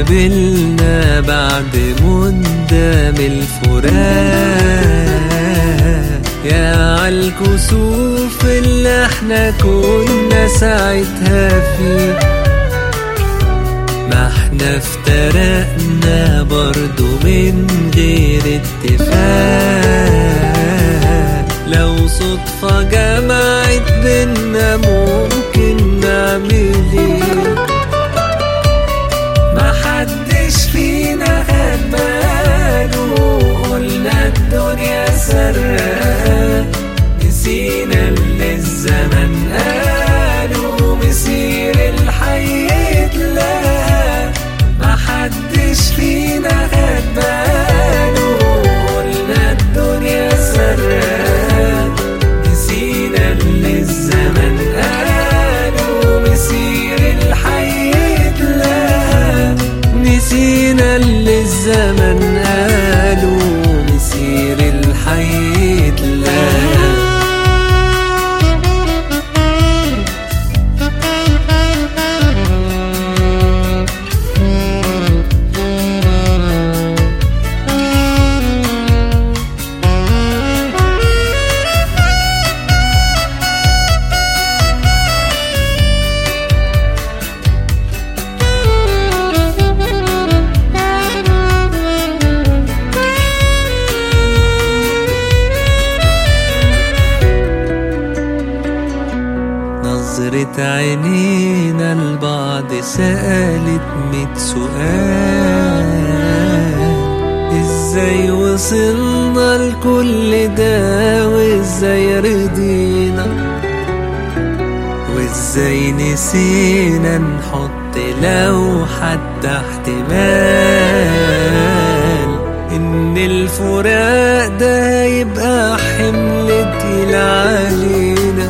اتقابلنا بعد مدة من الفراق، يا عالكسوف اللي احنا كنا ساعتها فيه. ما احنا افترقنا برضو من غير اتفاق، لو صدفة جمعت بينا ممكن نعمل ايه؟ محدش فينا خد باله، قلنا الدنيا سرقة، نسينا اللي الزمن قاله، مسير الحي اتلهى. محدش فينا خد باله، قلنا الدنيا سرقة، نسينا اللي الزمن قاله، مسير الحي اتلهى. نسينا اللي الزمن قاله، مسير الحي اتلهى. نظرة عينينا لبعض سألت 100 سؤال، ازاي وصلنا لكل ده وازاي رضينا، وازاي نسينا نحط لو حتى احتمال ان الفراق ده يبقى حمل تقيل علينا.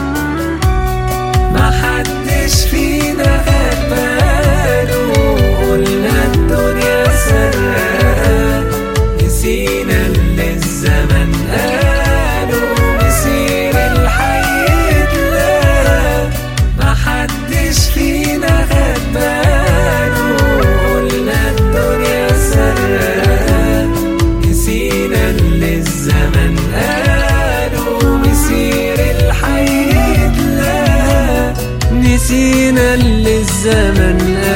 محدش فينا خد باله، قلنا الدنيا سرقة، نسينا اللي الزمن قاله، مسير الحي اتلهى. محدش فينا خد باله، قلنا الدنيا سرقة، نسينا اللي الزمن قاله، مسير الحي اتلهى. نسينا اللي الزمن